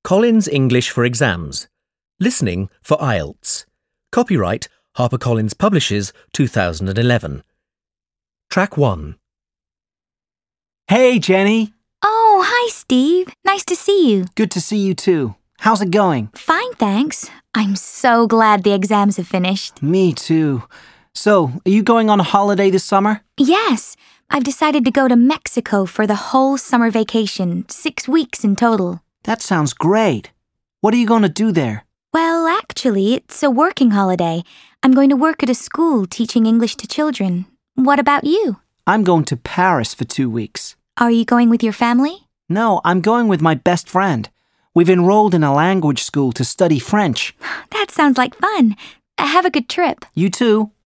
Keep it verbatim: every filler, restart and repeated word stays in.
Collins English for Exams. Listening for I E L T S. Copyright HarperCollins Publishers two thousand eleven. Track one. Hey, Jenny. Oh, hi, Steve. Nice to see you. Good to see you too. How's it going? Fine, thanks. I'm so glad the exams have finished. Me too. So, are you going on a holiday this summer? Yes, I've decided to go to Mexico for the whole summer vacation, six weeks in total. That sounds great. What are you going to do there? Well, actually, it's a working holiday. I'm going to work at a school teaching English to children. What about you? I'm going to Paris for two weeks. Are you going with your family? No, I'm going with my best friend. We've enrolled in a language school to study French. That sounds like fun. Have a good trip. You too.